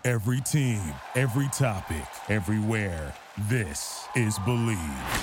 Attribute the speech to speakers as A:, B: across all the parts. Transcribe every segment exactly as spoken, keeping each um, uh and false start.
A: Every team, every topic, everywhere. This is Believe.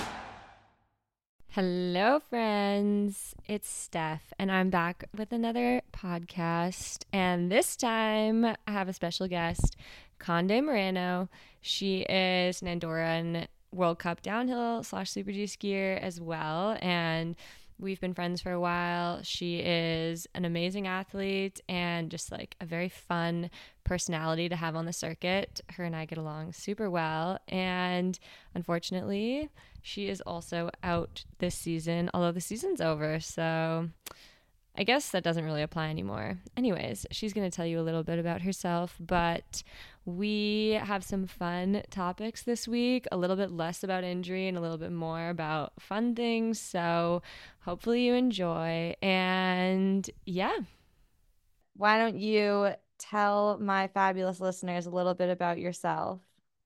B: Hello, friends. It's Steph, and I'm back with another podcast. And this time, I have a special guest, Conde Moreno. She is an Andorran World Cup downhill slash Super G skier as well. And we've been friends for a while. She is an amazing athlete and just like a very fun personality to have on the circuit. Her and I get along super well. And unfortunately, she is also out this season, although the season's over. So I guess that doesn't really apply anymore. Anyways, she's going to tell you a little bit about herself, but we have some fun topics this week, a little bit less about injury and a little bit more about fun things. So hopefully you enjoy. And yeah, why don't you tell my fabulous listeners a little bit about yourself?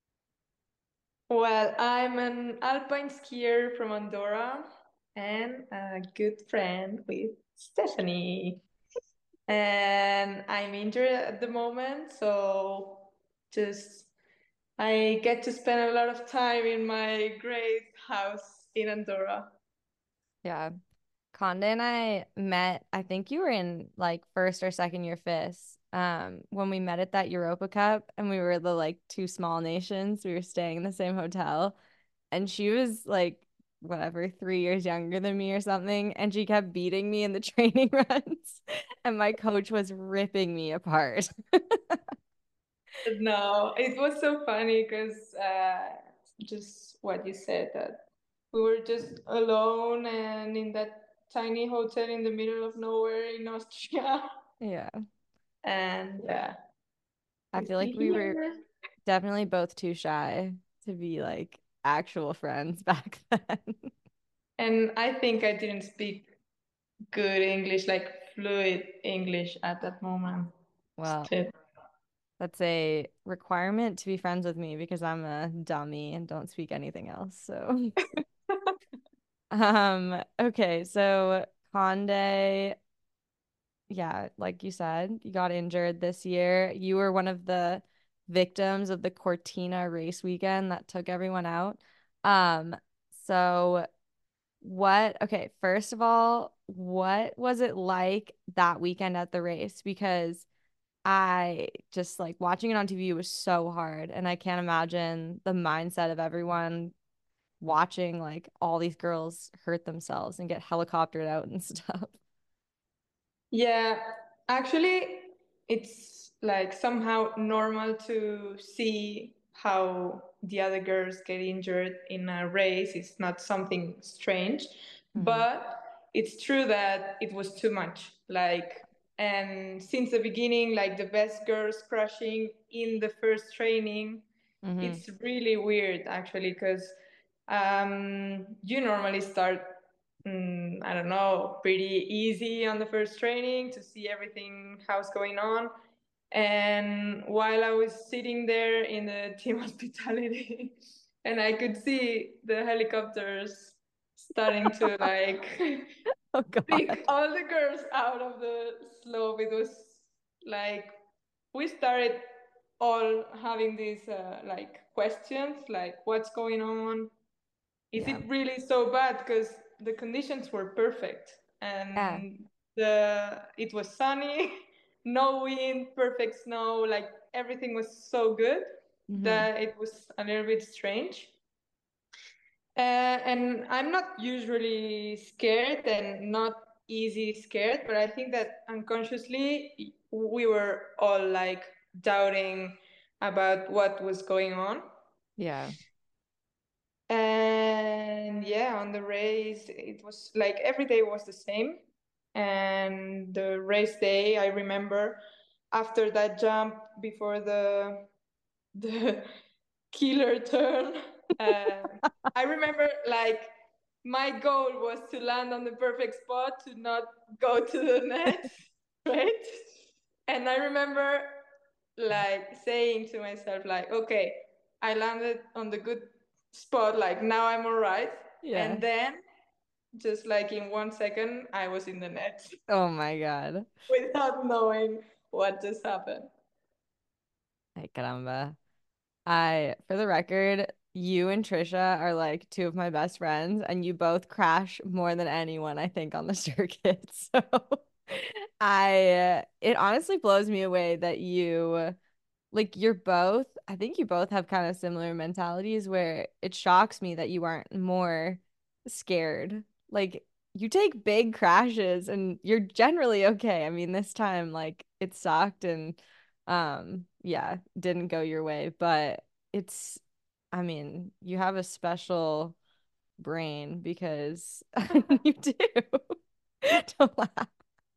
C: Well, I'm an alpine skier from Andorra and a good friend with Stephanie. And I'm injured at the moment, so just I get to spend a lot of time in my great house in Andorra.
B: Yeah. Conde and I met, I think you were in like first or second year F I S, um, when we met at that Europa Cup and we were the like two small nations. We were staying in the same hotel and she was like, whatever, three years younger than me or something. And she kept beating me in the training runs. And my coach was ripping me apart.
C: No, it was so funny because uh, just what you said, that we were just alone and in that tiny hotel in the middle of nowhere in Austria.
B: Yeah.
C: And yeah,
B: I
C: we
B: feel like
C: see
B: we were
C: here.
B: definitely both too shy to be like actual friends back then.
C: And I think I didn't speak good English, like fluid English at that moment.
B: Well,
C: Still.
B: that's a requirement to be friends with me because I'm a dummy and don't speak anything else. So, um, okay, so Conde, yeah, like you said, you got injured this year. You were one of the victims of the Cortina race weekend that took everyone out. Um, so what, okay, first of all, what was it like that weekend at the race? Because I just like watching it on T V was so hard, and I can't imagine the mindset of everyone watching like all these girls hurt themselves and get helicoptered out and stuff.
C: Yeah, actually, it's like somehow normal to see how the other girls get injured in a race. It's not something strange,
B: Mm-hmm.
C: but it's true that it was too much. Like, and since the beginning, like the best girls crashing in the first training,
B: Mm-hmm.
C: it's really weird actually, because um, you normally start mm, I don't know, pretty easy on the first training to see everything, how's going on. And while I was sitting there in the team hospitality, and I could see the helicopters starting to like
B: Oh God.
C: pick all the girls out of the slope. It was like we started all having these uh, like questions, like what's going on, is
B: Yeah.
C: it really so bad? Because the conditions were perfect
B: Yeah.
C: and the it was sunny, no wind, perfect snow, like everything was so good
B: Mm-hmm.
C: that it was a little bit strange. Uh, and I'm not usually scared and not easy scared, but I think that unconsciously we were all like doubting about what was going on.
B: Yeah.
C: And yeah, on the race, it was like every day was the same. And the race day, I remember after that jump before the the killer turn, uh, I remember like my goal was to land on the perfect spot to not go to the net, right? And I remember like saying to myself like, okay, I landed on the good spot, like now I'm all right.
B: Yeah.
C: And then just like in one second I was in the net
B: Oh my God.
C: without knowing what just happened.
B: caramba. I, for the record, you and Trisha are like two of my best friends, and you both crash more than anyone, I think, on the circuit. So I, it honestly blows me away that you, like, you're both, I think you both have kind of similar mentalities where it shocks me that you aren't more scared. Like, you take big crashes and you're generally okay. I mean, this time, like, it sucked and, um, yeah, didn't go your way, but it's, I mean, you have a special brain because you do. Don't laugh.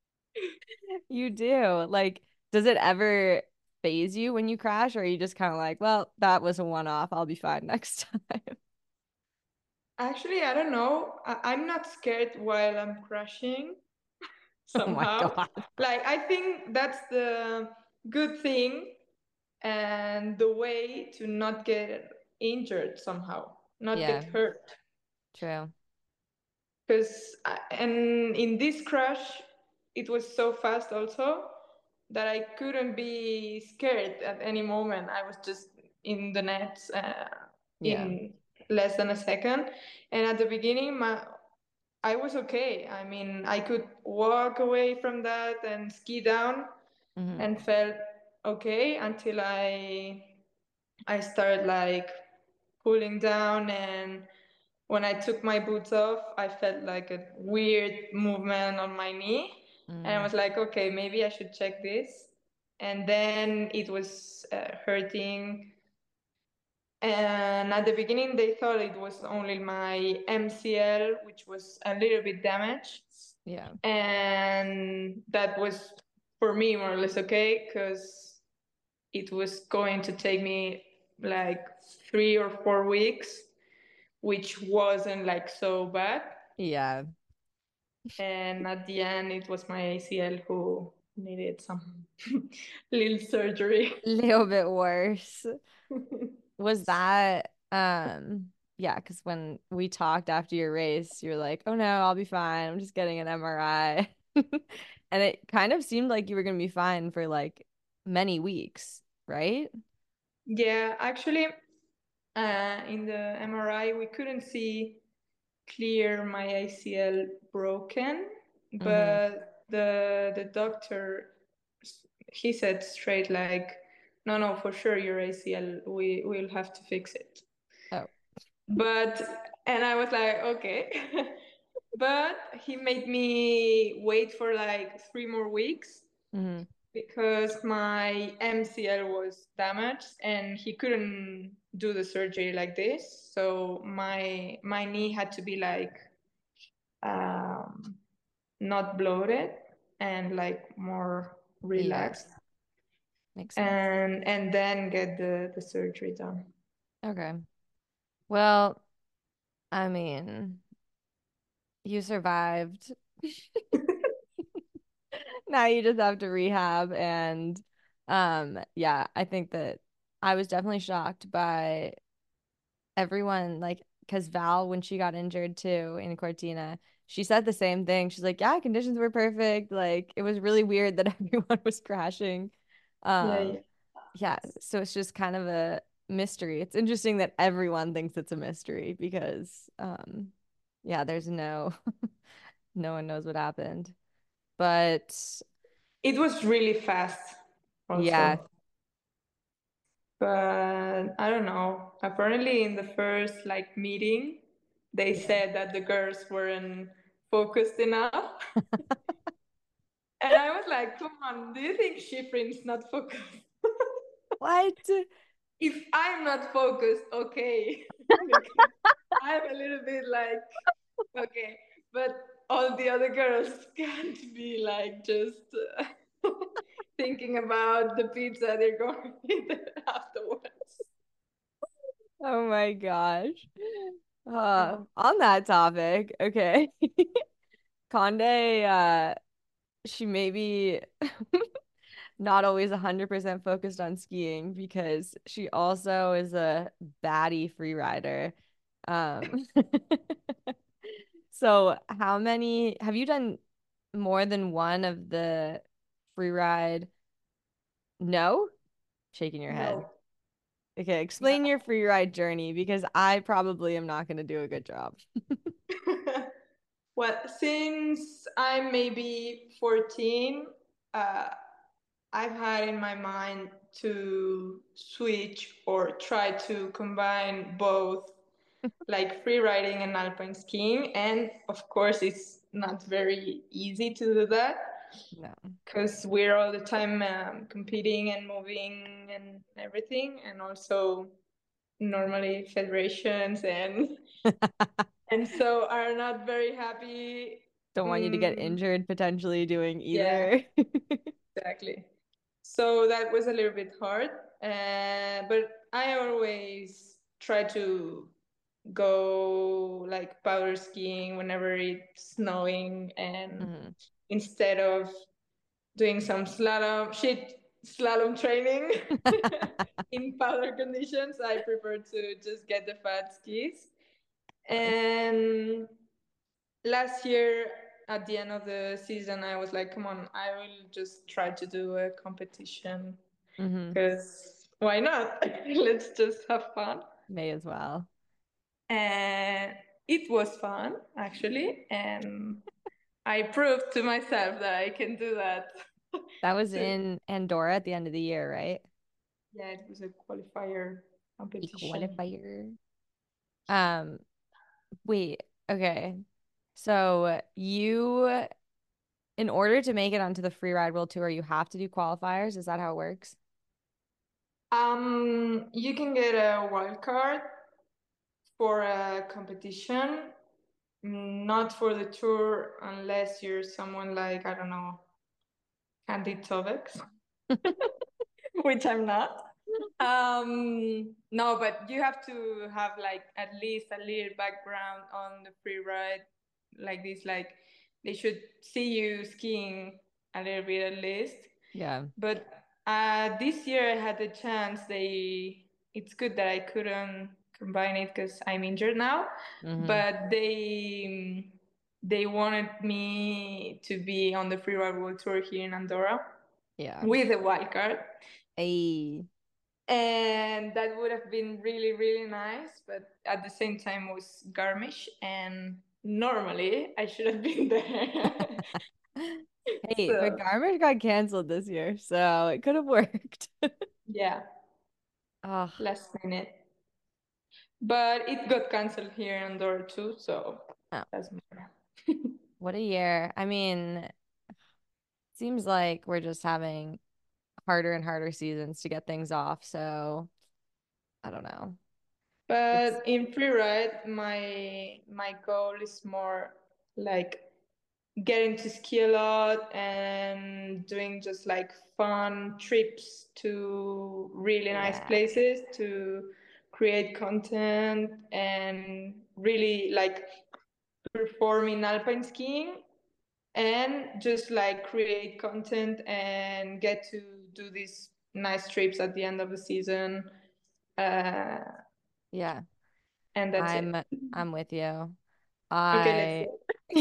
B: You do. Like, does it ever phase you when you crash, or are you just kind of like, well, that was a one-off. I'll be fine next time.
C: Actually, I don't know. I- I'm not scared while I'm crashing
B: Oh my
C: somehow.
B: God.
C: Like, I think that's the good thing and the way to not get injured somehow, not
B: Yeah,
C: get hurt.
B: true.
C: Because, and in this crash, it was so fast also that I couldn't be scared at any moment. I was just in the nets uh,
B: Yeah.
C: in less than a second. And at the beginning, my I was okay. I mean, I could walk away from that and ski down
B: Hmm.
C: and felt okay until I I started like cooling down, and when I took my boots off, I felt like a weird movement on my knee. And I
B: Mm.
C: was like, okay, maybe I should check this. And then it was uh, hurting. And at the beginning, they thought it was only my M C L, which was a little bit damaged.
B: Yeah.
C: And that was for me more or less okay, because it was going to take me like three or four weeks, which wasn't like so bad.
B: Yeah.
C: And at the end, it was my A C L who needed some little surgery.
B: Little bit worse. Was that um yeah, because when we talked after your race, you're like, oh no, I'll be fine. I'm just getting an M R I. And it kind of seemed like you were gonna be fine for like many weeks, right?
C: Yeah, actually, uh, in the M R I, we couldn't see clear my A C L broken,
B: Mm-hmm.
C: but the the doctor, he said straight like, no, no, for sure your A C L, we will have to fix it.
B: Oh.
C: But and I was like, okay. But he made me wait for like three more weeks
B: Mm-hmm.
C: because my M C L was damaged and he couldn't do the surgery like this. So my my knee had to be like um, not bloated and like more
B: Yeah,
C: relaxed,
B: makes sense.
C: and and then get the the surgery done.
B: Okay. Well, I mean, you survived. Now you just have to rehab and um yeah, I think that I was definitely shocked by everyone like because Val when she got injured too in Cortina, she said the same thing. She's like, yeah, conditions were perfect. Like it was really weird that everyone was crashing.
C: Yeah,
B: Um
C: yeah.
B: yeah, so it's just kind of a mystery. It's interesting that everyone thinks it's a mystery because um yeah, there's no no one knows what happened. But
C: It was really fast,
B: yeah.
C: also. But I don't know. Apparently, in the first like meeting, they
B: Yeah.
C: said that the girls weren't focused enough, and I was like, "Come on, do you think Schifrin's not focused?
B: What?
C: If I'm not focused, okay, because I'm a little bit like okay, but all the other girls can't be like just uh, thinking about the pizza they're going to eat afterwards."
B: Oh my gosh. Uh, on that topic, okay. Conde, uh, she may be not always one hundred percent focused on skiing because she also is a baddie free rider. Um, so how many have you done more than one of the free ride? No?
D: shaking your head.
C: No.
D: Okay, explain your free ride journey because I probably am not going to do a good job.
C: Well, since I'm maybe fourteen, uh, I've had in my mind to switch or try to combine both like free riding and alpine skiing. And of course, it's not very easy to do that
D: No.
C: because we're all the time um, competing and moving and everything. And also, normally, federations and and so are not very happy.
D: Don't want you to get
C: Mm,
D: injured potentially doing
C: yeah,
D: either.
C: exactly. So that was a little bit hard, uh, but I always try to go like powder skiing whenever it's snowing, and
D: Mhm.
C: instead of doing some slalom shit slalom training in powder conditions, I prefer to just get the fat skis. And last year at the end of the season, I was like, come on, I will just try to do a competition
D: Mhm.
C: because why not? Let's just have fun.
D: May as well.
C: And it was fun, actually. And I proved to myself that I can do that.
D: That was
C: So,
D: in Andorra at the end of the year, right?
C: yeah, it was a qualifier
D: A
C: competition.
D: qualifier. Um, wait, okay. So you, in order to make it onto the Free Ride World Tour, you have to do qualifiers. Is that how it works?
C: Um, you can get a wild card for a competition, not for the tour unless you're someone like, I don't know, Candy Tovex, which I'm not. Um, no, but you have to have like at least a little background on the free ride like this. Like they should see you skiing a little bit at least.
D: Yeah.
C: But uh, this year I had the chance. They it's good that I couldn't combine it because I'm injured now.
D: Mm-hmm.
C: But they they wanted me to be on the free ride world tour here in Andorra
D: Yeah.
C: with a wild card.
D: Hey.
C: And that would have been really really nice, but at the same time was Garmisch, and normally I should have been there.
D: Hey, but
C: So
D: Garmin got canceled this year, so it could have worked.
C: yeah,
D: Oh,
C: last minute, but it got cancelled here in Andorra too, so
D: oh,
C: that's more.
D: what a year. I mean, seems like we're just having harder and harder seasons to get things off, so I don't know. It's
C: But in pre-ride, my my goal is more like getting to ski a lot and doing just like fun trips to really nice
D: yeah.
C: places to create content and really like perform in alpine skiing and just like create content and get to do these nice trips at the end of the season, uh,
D: Yeah.
C: and that's it.
D: I'm I'm with you.
C: Okay, let's
D: I
C: go.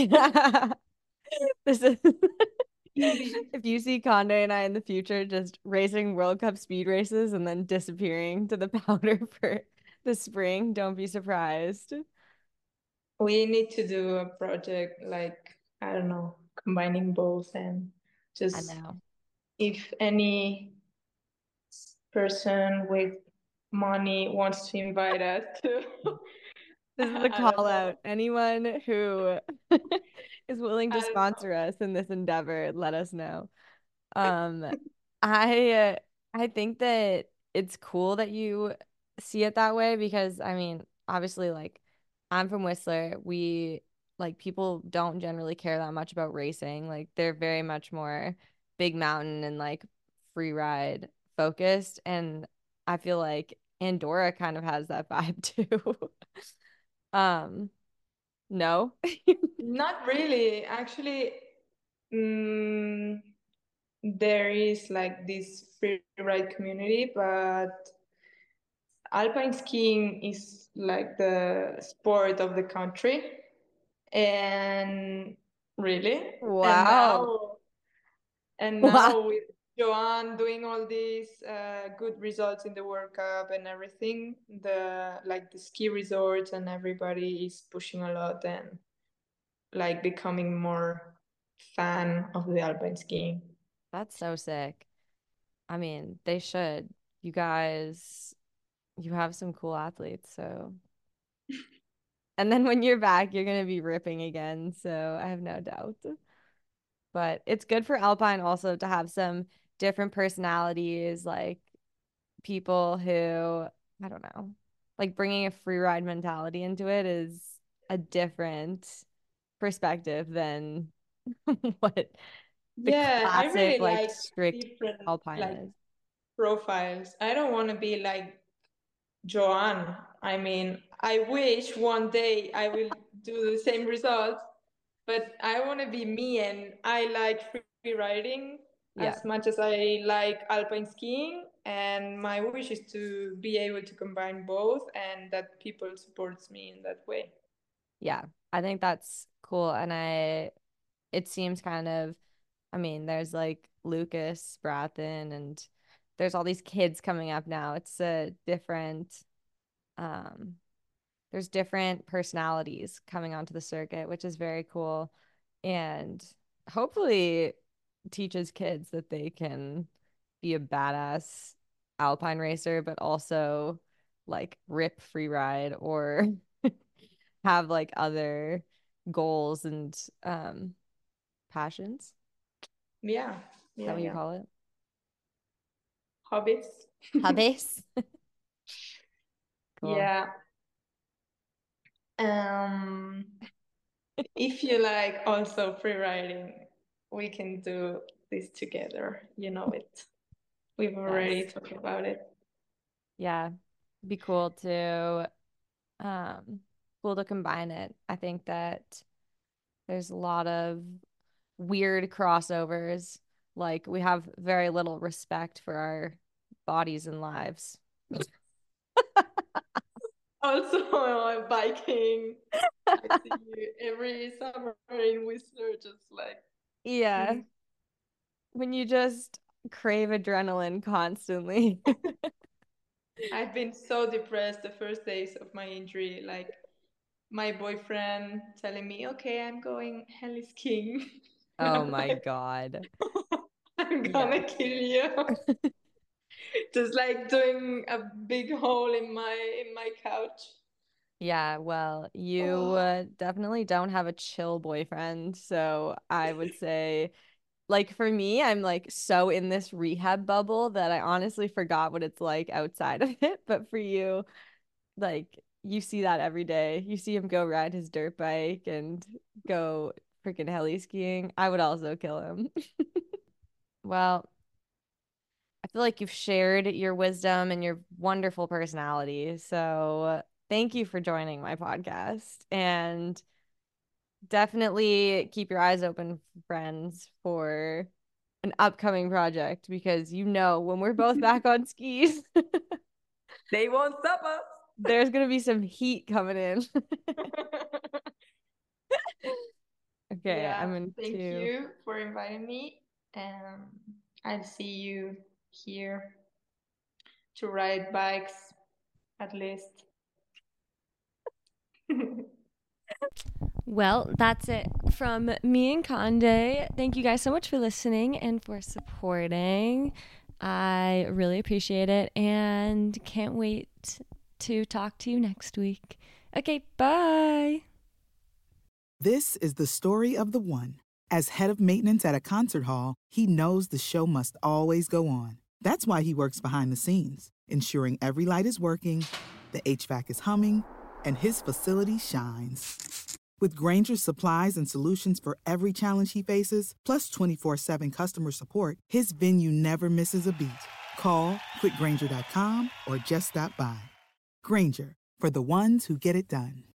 D: this is
C: Easy.
D: if you see Conde and I in the future just racing World Cup speed races and then disappearing to the powder for the spring, don't be surprised.
C: We need to do a project like, I don't know, combining both, and
D: I
C: just
D: know.
C: if any person with money wants to invite us to,
D: This is a
C: I don't
D: call
C: know.
D: out. Anyone who is willing
C: I
D: to
C: don't know.
D: sponsor us in this endeavor, let us know. Um, I uh, I think that it's cool that you see it that way because I mean, obviously, like I'm from Whistler. We like people don't generally care that much about racing. Like they're very much more big mountain and like free ride focused. And I feel like Andorra kind of has that vibe too. Um, no.
C: Not really. Actually, mm, there is like this free ride community, but alpine skiing is like the sport of the country. And really, and
D: Wow.
C: now and
D: Wow.
C: now with Joanne doing all these uh, good results in the World Cup and everything, the like the ski resorts and everybody is pushing a lot and like becoming more fan of the alpine skiing.
D: That's so sick. I mean, they should. You guys, you have some cool athletes, so. And then when you're back, you're gonna be ripping again, so I have no doubt. But it's good for Alpine also to have some different personalities, like people who, I don't know, like bringing a free ride mentality into it is a different perspective than what the
C: Yeah, I
D: classic,
C: really
D: like
C: like
D: strict
C: different
D: Alpine
C: like
D: is.
C: profiles. I don't want to be like Joanne. I mean, I wish one day I will do the same results, but I want to be me, and I like free riding
D: Yeah.
C: as much as I like alpine skiing, and my wish is to be able to combine both and that people supports me in that way.
D: Yeah. I think that's cool. And I, it seems kind of, I mean, there's like Lucas Brathen and there's all these kids coming up now. It's a different, um, there's different personalities coming onto the circuit, which is very cool. And hopefully teaches kids that they can be a badass alpine racer, but also like rip free ride or have like other goals and um passions.
C: Yeah,
D: Is that
C: yeah,
D: what you
C: yeah.
D: call it?
C: Hobbies.
D: Hobbies. Cool.
C: Yeah. Um, if you like also free riding, we can do this together. You know it. We've already
D: Yes.
C: talked about it.
D: Yeah. Be cool to um cool to combine it. I think that there's a lot of weird crossovers. Like we have very little respect for our bodies and lives.
C: Also, uh, biking. I see you every summer in Whistler, just like.
D: Yeah.
C: Mm.
D: When you just crave adrenaline constantly.
C: I've been so depressed the first days of my injury. Like my boyfriend telling me, "Okay, I'm going heli skiing." And
D: Oh
C: I'm
D: my
C: like,
D: God.
C: "I'm
D: Yeah.
C: gonna kill you." Just like doing a big hole in my in my couch.
D: Yeah, well, you
C: Oh.
D: uh, definitely don't have a chill boyfriend. So I would say, like, for me, I'm like so in this rehab bubble that I honestly forgot what it's like outside of it. But for you, like, you see that every day. You see him go ride his dirt bike and go freaking heli skiing. I would also kill him. Well, I feel like you've shared your wisdom and your wonderful personality. So thank you for joining my podcast. And definitely keep your eyes open, friends, for an upcoming project because you know when we're both back on skis,
C: They won't stop us.
D: there's gonna be some heat coming in. Okay,
C: Yeah,
D: I'm
C: thank
D: into
C: you for inviting me. Um, I'll see you here to ride bikes at least.
B: Well, that's it from me and Conde. Thank you guys so much for listening and for supporting. I really appreciate it and can't wait to talk to you next week. Okay, bye.
E: This is the story of the one. As head of maintenance at a concert hall, he knows the show must always go on. That's why he works behind the scenes, ensuring every light is working, the H V A C is humming, and his facility shines. With Grainger's supplies and solutions for every challenge he faces, plus twenty-four seven customer support, his venue never misses a beat. Call quick grainger dot com or just stop by. Grainger, for the ones who get it done.